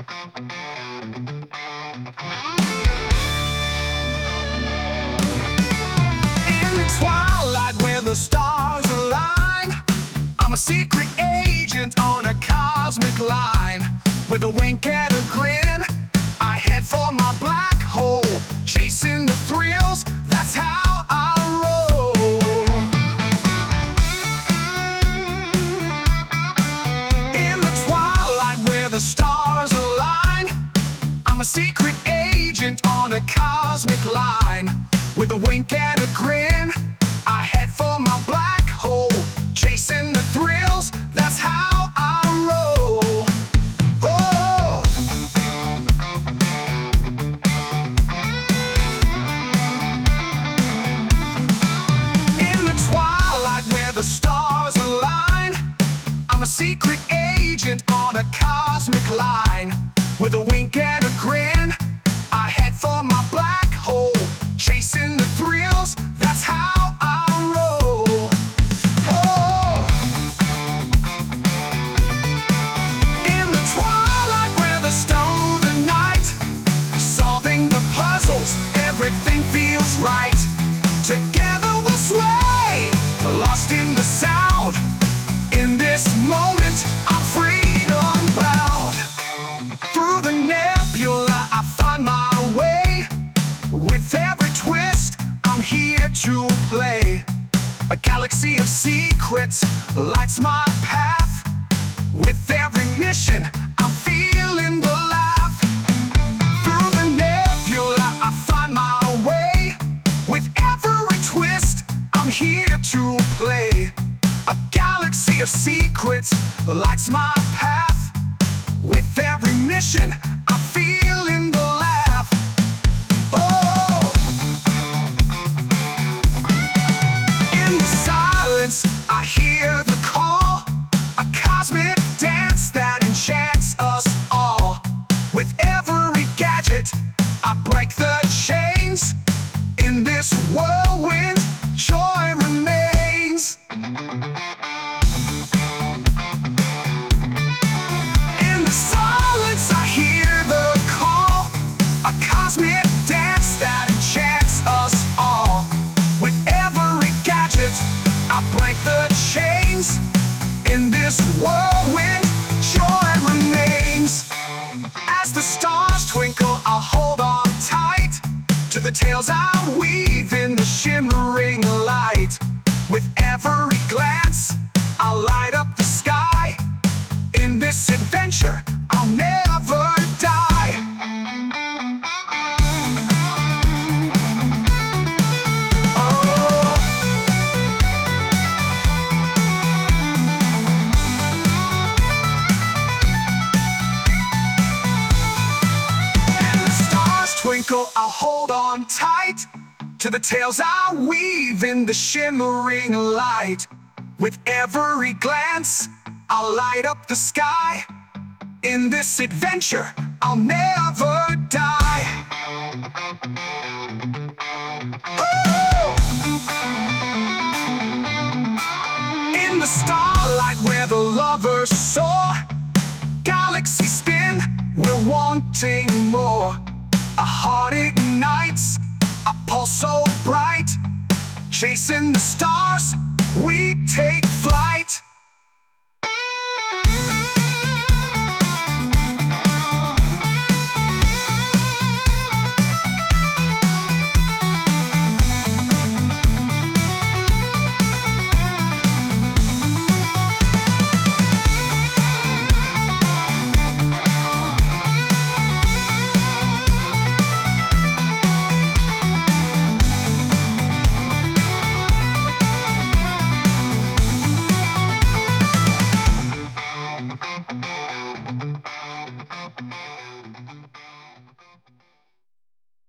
In the twilight where the stars align, I'm a secret agent on a cosmic line. With a wink and a grin, I head for my black hole, chasing the thrills, that's how I roll. In the twilight where the stars align, I'm a secret agent on a cosmic line. With a wink and a grin, I head for my black hole, chasing the thrills, that's how I roll. Oh. In the twilight where the stars align, I'm a secret agent on a cosmic line. With a wink and a grin, I head for my black hole, chasing the thrills, that's how I roll. Oh. In the twilight where the stone the night, solving the puzzles, everything feels right. Together we'll sway, lost in the sound. In this moment, I'm freedom bound. Through the nebula, I find my way. With every twist, I'm here to play. A galaxy of secrets lights my path. With every mission, I'm feeling the laugh. Through the nebula, I find my way. With every twist, I'm here to play. A galaxy of secrets lights my path. With every mission, I'm feeling the laugh. Oh. In the silence, I hear the call, a cosmic dance that enchants us all. With every gadget, I break the chains. In this whirlwind, joy remains. In the silence, I hear the call, a cosmic dance that enchants us all. With every gadget, I break the chains. In this whirlwind, joy remains. As the stars twinkle, I'll hold on tight to the tales I weave in the shimmering light. With every glance, I'll light up the sky. In this adventure, I'll never die. Oh. And the stars twinkle, I'll hold on tight to the tales I weave in the shimmering light. With every glance, I'll light up the sky. In this adventure, I'll never die. Ooh! In the starlight where the lovers soar, galaxies spin, we're wanting more. A heart ignites, a pulse so bright. Chasing the stars, we take flight.